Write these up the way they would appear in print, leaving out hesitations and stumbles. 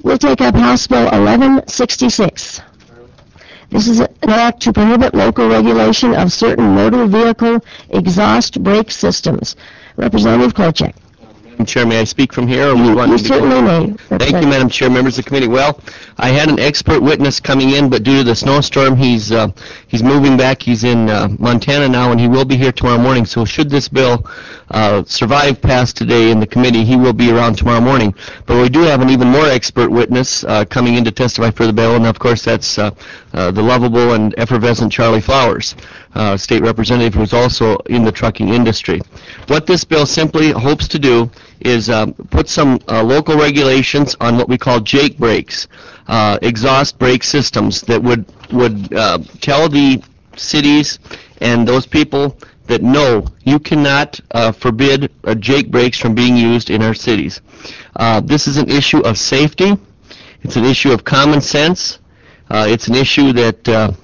We'll take up House Bill 1166. This is an act to prohibit local regulation of certain motor vehicle exhaust brake systems. Representative Klobuchar. Madam Chair, may I speak from here? Or You certainly may. Thank you, Madam Chair, members of the committee. Well, I had an expert witness coming in, but due to the snowstorm, he's moving back. He's in Montana now, and he will be here tomorrow morning. So should this bill survive past today in the committee, he will be around tomorrow morning. But we do have an even more expert witness coming in to testify for the bill, and of course that's the lovable and effervescent Charlie Flowers, state representative who's also in the trucking industry. What this bill simply hopes to do is put some local regulations on what we call Jake brakes, exhaust brake systems that would tell the cities and those people that no, you cannot forbid Jake brakes from being used in our cities. This is an issue of safety. It's an issue of common sense. It's an issue that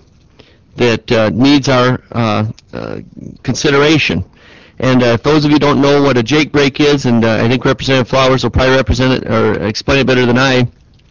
needs our consideration. And if those of you don't know what a Jake brake is, and I think Representative Flowers will probably represent it or explain it better than I,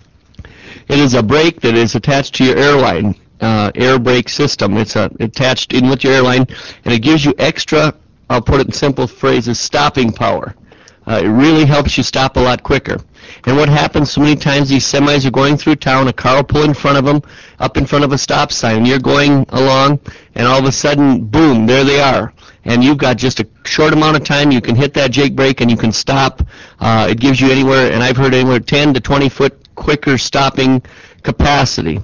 it is a brake that is attached to your airline, air brake system. It's attached in with your airline, and it gives you extra, I'll put it in simple phrases, stopping power. It really helps you stop a lot quicker. And what happens so many times, these semis are going through town, a car will pull in front of them, up in front of a stop sign, and you're going along, and all of a sudden, boom, there they are. And you've got just a short amount of time, you can hit that Jake brake and you can stop. It gives you anywhere, and I've heard anywhere 10 to 20 foot quicker stopping capacity.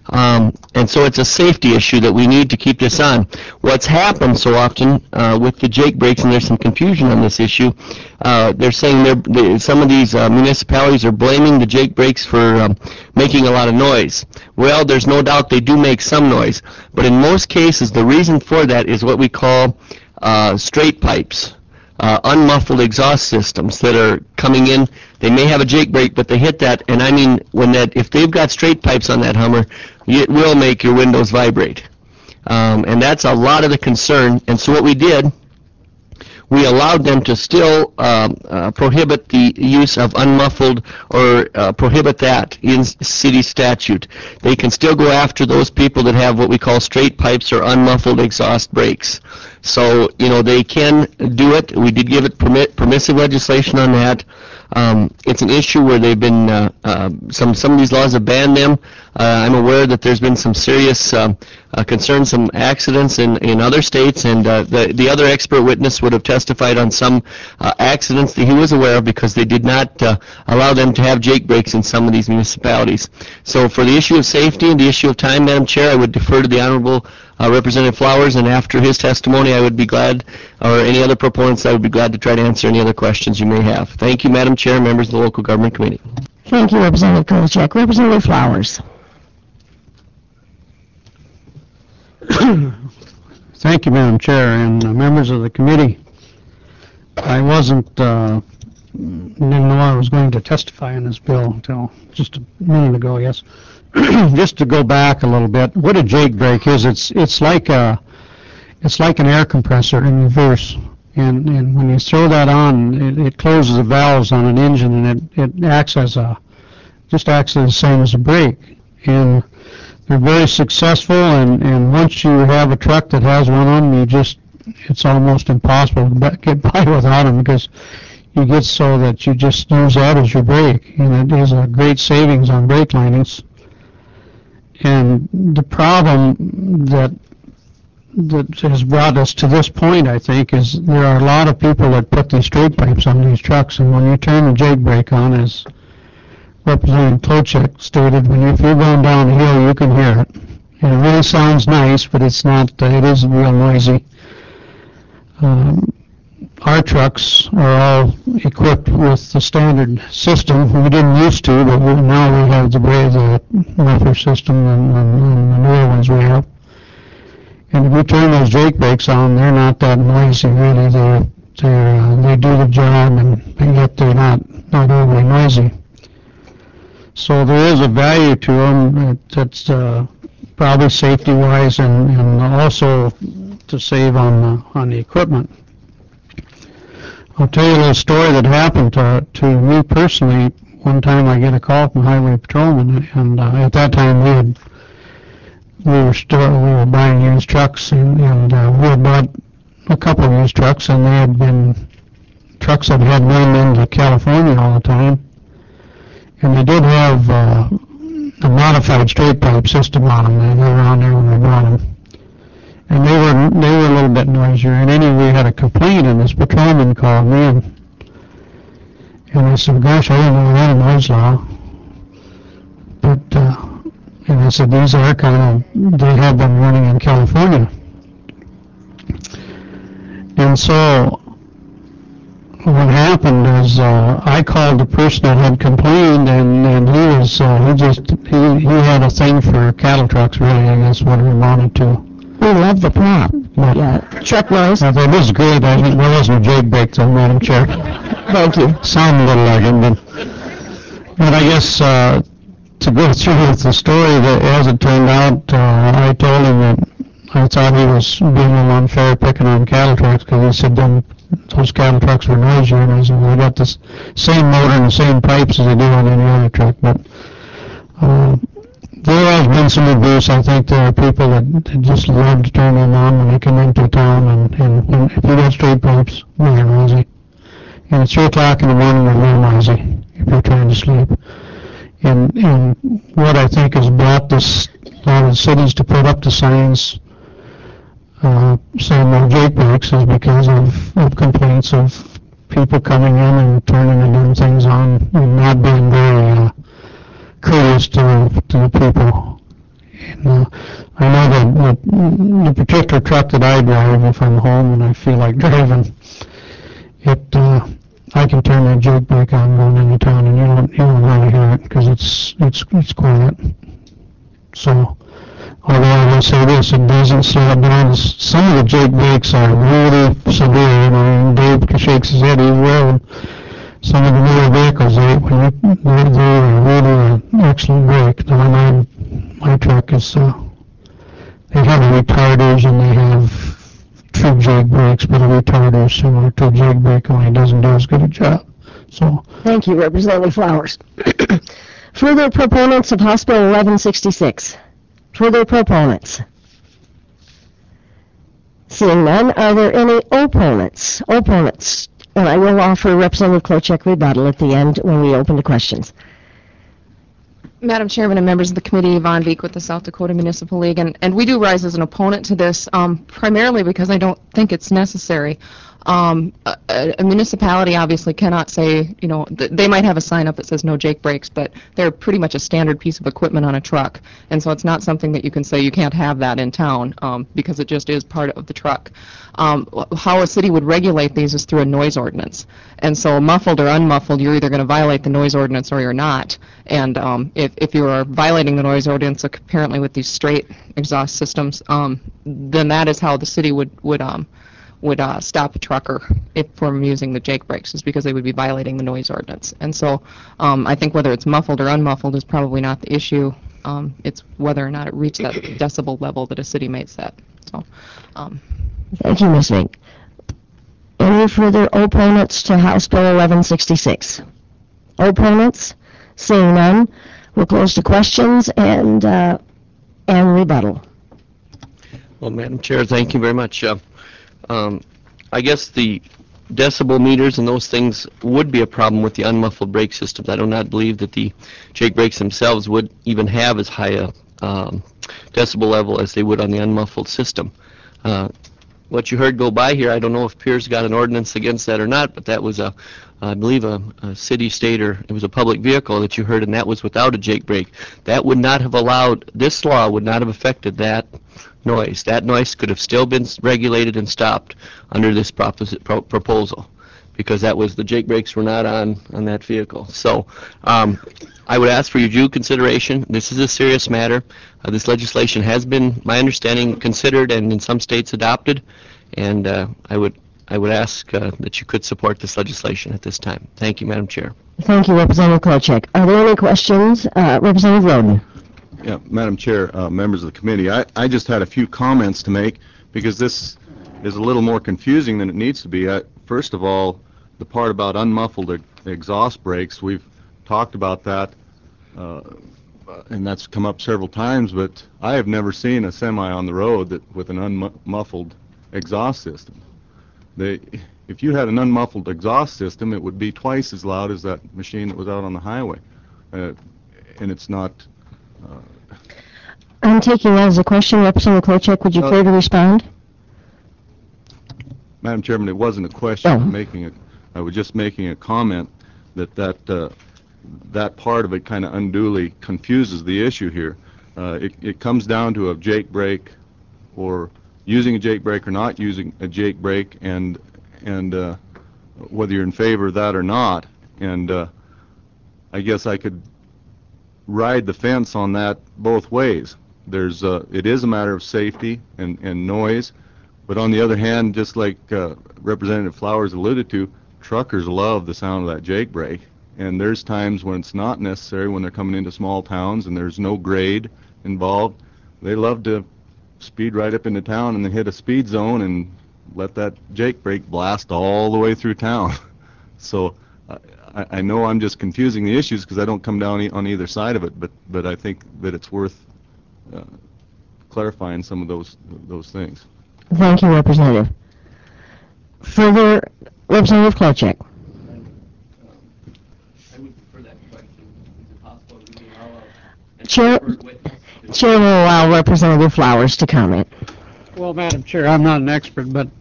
And so it's a safety issue that we need to keep this on. What's happened so often with the Jake brakes, and there's some confusion on this issue, they're saying some of these municipalities are blaming the Jake brakes for making a lot of noise. Well, there's no doubt they do make some noise, but in most cases the reason for that is what we call straight pipes. Unmuffled exhaust systems that are coming in. They may have a Jake brake, but they hit that, and I mean, if they've got straight pipes on that Hummer, it will make your windows vibrate. And that's a lot of the concern. And so what we did, we allowed them to still prohibit the use of unmuffled or prohibit that in city statute. They can still go after those people that have what we call straight pipes or unmuffled exhaust brakes. So, they can do it. We did give it permissive legislation on that. It's an issue where they've been, some of these laws have banned them. I'm aware that there's been some serious concerns, some accidents in other states, and the other expert witness would have testified on some accidents that he was aware of because they did not allow them to have Jake brakes in some of these municipalities. So for the issue of safety and the issue of time, Madam Chair, I would defer to the Honorable Representative Flowers, and after his testimony, I would be glad, or any other proponents, I would be glad to try to answer any other questions you may have. Thank you, Madam Chair, members of the Local Government Committee. Thank you, Representative Kolchak. Representative Flowers. Thank you, Madam Chair, and members of the committee. I didn't know I was going to testify on this bill until just a minute ago, yes. Just to go back a little bit, what a Jake brake is, it's like an air compressor in reverse, and when you throw that on, it closes the valves on an engine, and it acts as the same as a brake. And they're very successful, and once you have a truck that has one of them, it's almost impossible to get by without them, because you get so that you just use that as your brake, and it is a great savings on brake linings. And the problem that has brought us to this point, I think, is there are a lot of people that put these straight pipes on these trucks, and when you turn the Jake brake on, as Representative Klobuchar stated, if you're going down a hill, you can hear it. And it really sounds nice, but it's not. It is real noisy. Our trucks are all equipped with the standard system. We didn't used to, but now we have the muffler system and the newer ones we have. And if you turn those Jake brakes on, they're not that noisy, really. They do the job, and yet they're not overly noisy. So there is a value to them that's probably safety-wise and also to save on the equipment. I'll tell you a little story that happened to me personally one time I get a call from Highway Patrolman, and at that time we were buying used trucks, and we had bought a couple of used trucks, and they had been trucks that had run into California all the time, and they did have a modified straight pipe system on them. They were on there when we bought them, and they were a little bit noisier. And anyway, we had a complaint, and this patrolman called me, and I said, "Gosh, I didn't know we had a noise law." But and I said, "These are they have been running in California." And so what happened is I called the person that had complained, and he had a thing for cattle trucks, really, I guess, what he wanted to. We love the prop. Yeah, truck noise. I thought, this is great. I think there wasn't a jake brake, though, Madam Chair. Thank you. Sound a little like it, but I guess to go through with the story, that as it turned out, I told him that I thought he was being a little unfair picking on cattle trucks, because he said those cattle trucks were noisier, and I said, well, they got the same motor and the same pipes as they do on any other truck. But there has been some abuse. I think there are people that just love to turn them on when they come into town, and if you got straight pipes, they're noisy. And at 3 o'clock in the morning, they're real noisy if you're trying to sleep. And what I think has brought a lot of cities to put up the signs saying no jake brakes is because of complaints of people coming in and turning the damn things on and not being very courteous to the people. And I know that the particular truck that I drive, if I'm home and I feel like driving, I can turn that jake brake on going into town, and you don't really hear it because it's quiet. So, although I will say this, it doesn't slow it down. Some of the jake brakes are really severe. And Dave shakes his head. He's wearing some of the newer vehicles. They're really an excellent brake. Now, my truck is they have retarders, and they have true jake brakes, but a retarder is similar to a jake brake, only it doesn't do as good a job. So, thank you, Representative Flowers. Further proponents of House Bill 1166? Further proponents? Seeing none, are there any opponents? And I will offer Representative Klochek rebuttal at the end when we open to questions. Madam Chairman and members of the committee, Yvonne Veek with the South Dakota Municipal League, and we do rise as an opponent to this, primarily because I don't think it's necessary. A municipality obviously cannot say, they might have a sign up that says no jake brakes, but they're pretty much a standard piece of equipment on a truck, and so it's not something that you can say you can't have that in town, because it just is part of the truck. How a city would regulate these is through a noise ordinance, and so muffled or unmuffled, you're either going to violate the noise ordinance or you're not. And if you are violating the noise ordinance, apparently with these straight exhaust systems, then that is how the city would stop a trucker from using the jake brakes, is because they would be violating the noise ordinance. And so I think whether it's muffled or unmuffled is probably not the issue. It's whether or not it reached that decibel level that a city might set. So, thank you, Ms. Veek. Any further opponents to House Bill 1166? Opponents? Seeing none, we'll close to questions and rebuttal. Well, Madam Chair, thank you very much. I guess the decibel meters and those things would be a problem with the unmuffled brake systems. I do not believe that the jake brakes themselves would even have as high a decibel level as they would on the unmuffled system. What you heard go by here, I don't know if Pierce got an ordinance against that or not, but that was I believe a city, state, or it was a public vehicle that you heard, and that was without a jake brake. That would not have allowed, this law would not have affected that noise. That noise could have still been regulated and stopped under this proposal, because that was, the jake brakes were not on that vehicle. So I would ask for your due consideration. This is a serious matter. This legislation has been, my understanding, considered and in some states adopted, and I would ask that you could support this legislation at this time. Thank you, Madam Chair. Thank you, Representative Klochek. Are there any questions? Representative Roden. Yeah, Madam Chair, members of the committee, I just had a few comments to make, because this is a little more confusing than it needs to be. First of all, the part about unmuffled exhaust brakes, we've talked about that, and that's come up several times, but I have never seen a semi on the road with an unmuffled exhaust system. If you had an unmuffled exhaust system, it would be twice as loud as that machine that was out on the highway. And it's not... I'm taking that as a question. Representative Klochek, would you care to respond? Madam Chairman, it wasn't a question. Oh. I was just making a comment that part of it kind of unduly confuses the issue here. It comes down to a Jake brake, or using a Jake brake or not using a Jake brake, and whether you're in favor of that or not. And I guess I could ride the fence on that both ways. It is a matter of safety and noise, but on the other hand, just like Representative Flowers alluded to, truckers love the sound of that Jake brake. And there's times when it's not necessary, when they're coming into small towns and there's no grade involved. They love to speed right up into town and then hit a speed zone and let that Jake brake blast all the way through town. So I know I'm just confusing the issues because I don't come down on either side of it, but I think that it's worth clarifying some of those things. Thank you, Representative. Further, Representative Klochek. I would prefer that question. Is it possible we can allow Chair will allow Representative Flowers to comment. Well, Madam Chair, I'm not an expert, but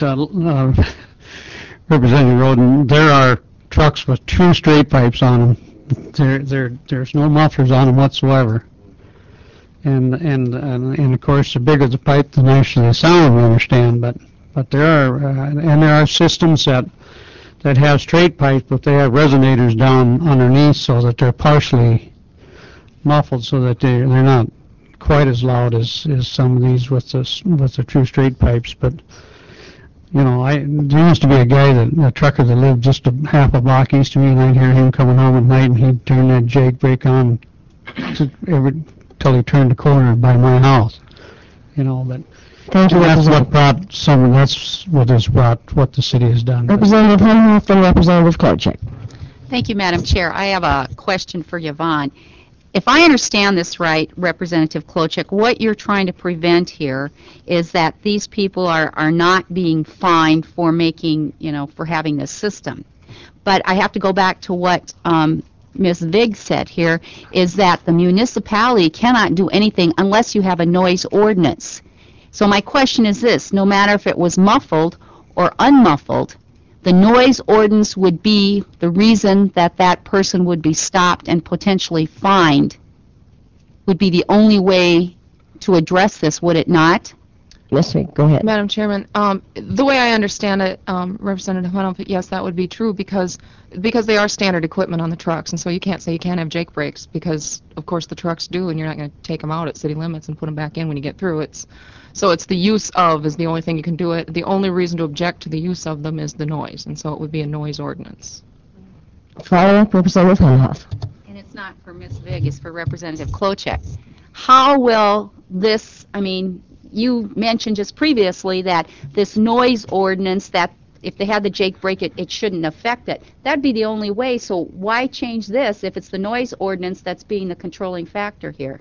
Representative Roden, there are trucks with true straight pipes on them. There's no mufflers on them whatsoever. And of course, the bigger the pipe, the nicer the sound, we understand. But there are systems that have straight pipes, but they have resonators down underneath so that they're partially muffled, so that they're not quite as loud as some of these with the true straight pipes. But you know, there used to be a trucker that lived just half a block east of me, and I'd hear him coming home at night, and he'd turn that Jake brake on till he turned the corner by my house. You know, but Thank you, that's what Representative. what the city has done. Representative Hunhoff and Representative Klochek. Thank you, Madam Chair. I have a question for Yvonne. If I understand this right, Representative Klochek, what you're trying to prevent here is that these people are not being fined for for having this system. But I have to go back to what Ms. Vig said here, is that the municipality cannot do anything unless you have a noise ordinance. So my question is this: no matter if it was muffled or unmuffled, the noise ordinance would be the reason that person would be stopped and potentially fined, would be the only way to address this, would it not? Yes, sir. Go ahead. Madam Chairman, the way I understand it, Representative Hunoff, yes, that would be true because they are standard equipment on the trucks, and so you can't say you can't have Jake brakes because, of course, the trucks do, and you're not going to take them out at city limits and put them back in when you get through. So it's the use of is the only thing you can do it. The only reason to object to the use of them is the noise, and so it would be a noise ordinance. Follow-up, Representative Hunhoff. And it's not for Ms. Vig, it's for Representative Klochek. How will this, you mentioned just previously that this noise ordinance, that if they had the Jake brake, it shouldn't affect it. That'd be the only way, so why change this if it's the noise ordinance that's being the controlling factor here?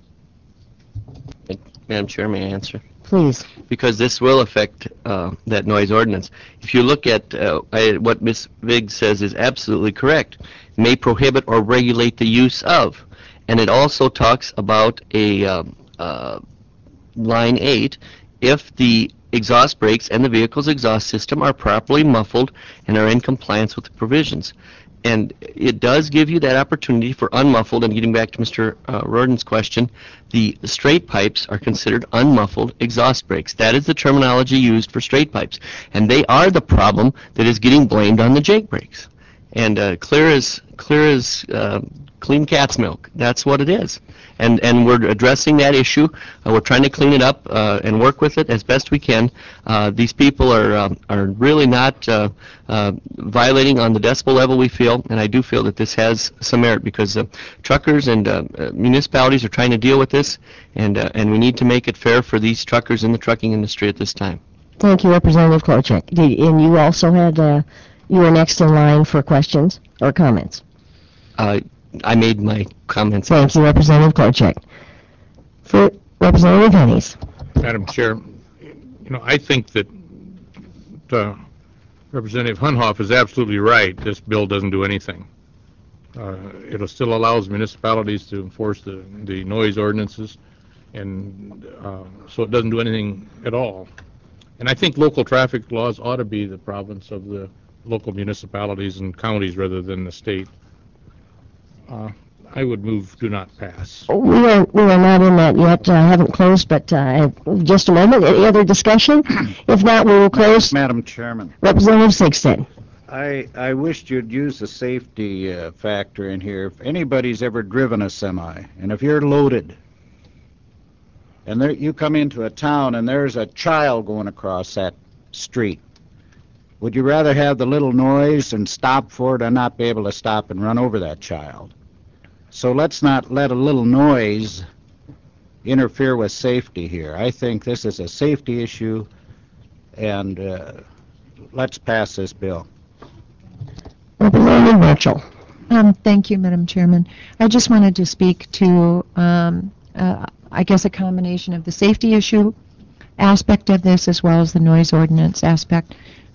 Madam Chair, may I answer? Please. Because this will affect that noise ordinance. If you look at what Ms. Vig says is absolutely correct. May prohibit or regulate the use of. And it also talks about a line 8, if the exhaust brakes and the vehicle's exhaust system are properly muffled and are in compliance with the provisions. And it does give you that opportunity for unmuffled, and getting back to Mr. Roden's question, the straight pipes are considered unmuffled exhaust brakes. That is the terminology used for straight pipes. And they are the problem that is getting blamed on the Jake brakes. And clear as clean cat's milk. That's what it is. And we're addressing that issue. We're trying to clean it up and work with it as best we can. These people are really not violating on the decibel level, we feel, and I do feel that this has some merit because truckers and municipalities are trying to deal with this, and we need to make it fair for these truckers in the trucking industry at this time. Thank you, Representative Klochek. And you also had, you were next in line for questions or comments. I made my comments. Thank you, Representative Kolchak. For Representative Hennies. Madam Chair, I think that Representative Hunhoff is absolutely right. This bill doesn't do anything. It still allows municipalities to enforce the noise ordinances, and so it doesn't do anything at all. And I think local traffic laws ought to be the province of the local municipalities and counties rather than the state. I would move do not pass. We are not in that yet. I haven't closed, but just a moment. Any other discussion? If not, we will close. Madam Chairman, Representative Sigsted. I wished you'd use the safety factor in here. If anybody's ever driven a semi, and if you're loaded, and you come into a town and there's a child going across that street, would you rather have the little noise and stop for it or not be able to stop and run over that child? So let's not let a little noise interfere with safety here. I think this is a safety issue, and let's pass this bill. Representative Mitchell. Thank you, Madam Chairman. I just wanted to speak to, I guess, a combination of the safety issue aspect of this as well as the noise ordinance aspect.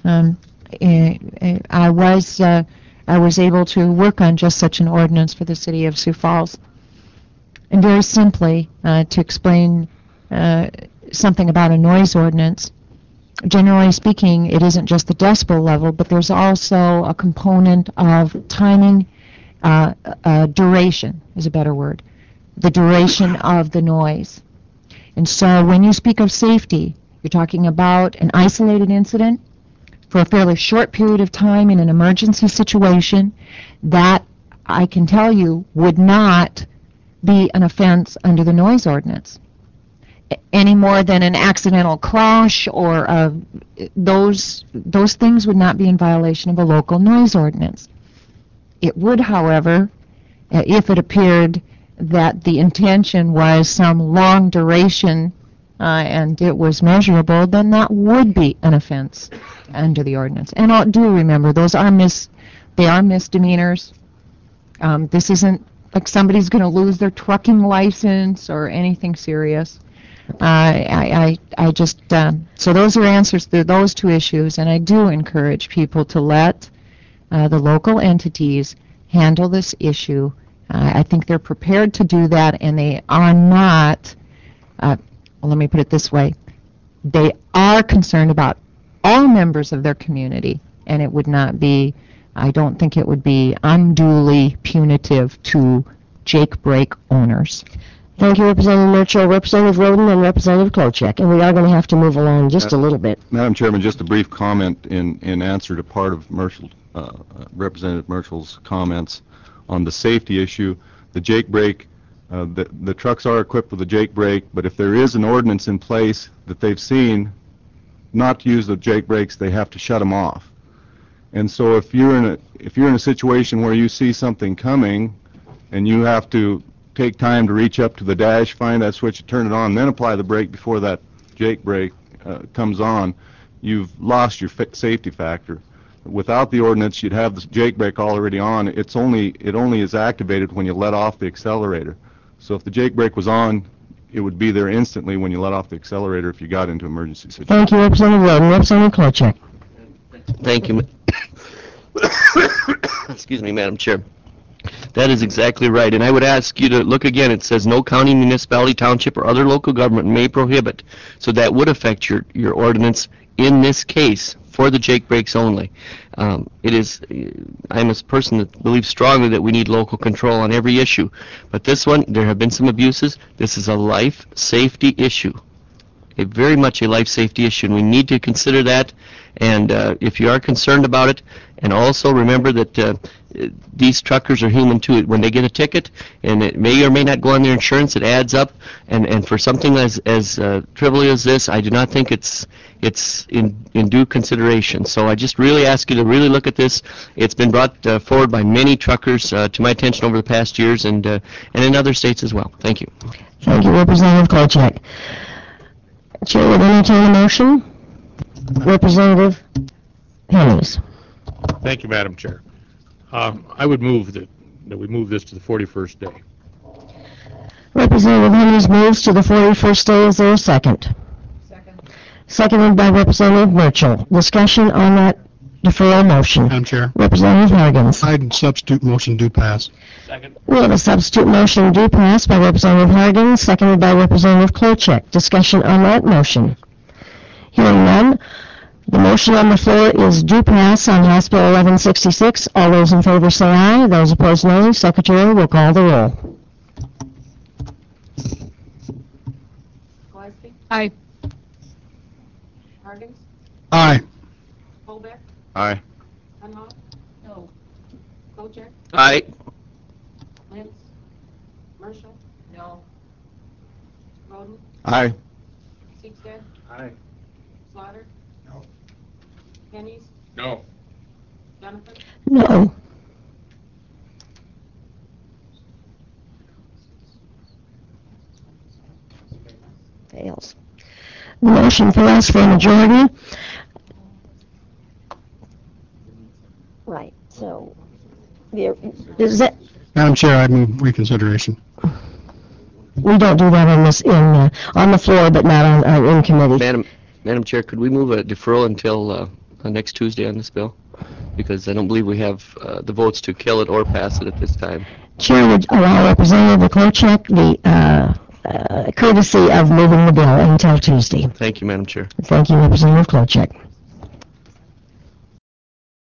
I was able to work on just such an ordinance for the city of Sioux Falls. And very simply, to explain something about a noise ordinance, generally speaking, it isn't just the decibel level, but there's also a component of timing, duration is a better word, the duration of the noise. And so when you speak of safety, you're talking about an isolated incident for a fairly short period of time in an emergency situation. That, I can tell you, would not be an offense under the noise ordinance, any more than an accidental crash or those things would not be in violation of a local noise ordinance. It would, however, if it appeared that the intention was some long duration and it was measurable, then that would be an offense under the ordinance. And do remember, those are misdemeanors. This isn't like somebody's going to lose their trucking license or anything serious. I just so those are answers to those two issues, and I do encourage people to let the local entities handle this issue. I think they're prepared to do that, and they are not. Well, let me put it this way: they are concerned about all members of their community, and it would not be. I don't think it would be unduly punitive to Jake Brake owners. Thank you, Representative Mitchell, Representative Roden, and Representative Kolchak. And we are going to have to move along just a little bit. Madam Chairman, just a brief comment in answer to part of Representative Mitchell's comments on the safety issue. The Jake Brake, the trucks are equipped with a Jake Brake, but if there is an ordinance in place that they've seen not to use the Jake Brakes, they have to shut them off. And so if you're in a situation where you see something coming and you have to take time to reach up to the dash, find that switch, and turn it on, then apply the brake before that Jake Brake comes on, you've lost your safety factor. Without the ordinance, you'd have the Jake Brake already on. It only is activated when you let off the accelerator. So if the Jake Brake was on, it would be there instantly when you let off the accelerator if you got into emergency situation. Thank you, Representative Roden. Representative Kolchak. Thank you. Excuse me, Madam Chair. That is exactly right, and I would ask you to look again. It says no county, municipality, township, or other local government may prohibit. So that would affect your ordinance in this case for the Jake Brakes only. I'm a person that believes strongly that we need local control on every issue. But this one, there have been some abuses. This is a life safety issue, very much a life safety issue, and we need to consider that. And if you are concerned about it, and also remember that these truckers are human too. When they get a ticket, and it may or may not go on their insurance, it adds up. And for something as trivial as this, I do not think it's in due consideration. So I just really ask you to really look at this. It's been brought forward by many truckers to my attention over the past years, and in other states as well. Thank you. Thank you, Representative Kolchak. Chair would entertain a motion. Representative Hennies. Thank you, Madam Chair. I would move that that we move this to the 41st day. Representative Henry moves to the 41st day. Is there a second? Seconded by Representative Merchant. Discussion on that deferral motion. Madam Chair, Representative Hargans. I'd substitute motion do pass. We have a substitute motion do pass by Representative Hargans, seconded by Representative Kolchak. Discussion on that motion. Hearing none, the motion on the floor is do pass on House Bill 1166. All those in favor say aye. Those opposed no. Secretary will call the roll. Gillespie? Aye. Hargans? Aye. Colbeck? Aye. Hunhoff? No. Kolchak? Aye. Lentz? Marshall? No. Roden? Aye. Seekstead? Aye. Slaughter? No. Hennies? No. Donovan? No. Fails. The motion fails for a majority. Right, so, is that, Madam Chair, I'd move reconsideration. we don't do that on this, on the floor, but not on, in committee. Madam Chair, could we move a deferral until next Tuesday on this bill? Because I don't believe we have the votes to kill it or pass it at this time. Chair would allow Representative Kolchak the courtesy of moving the bill until Tuesday. Thank you, Madam Chair. Thank you, Representative Kolchak.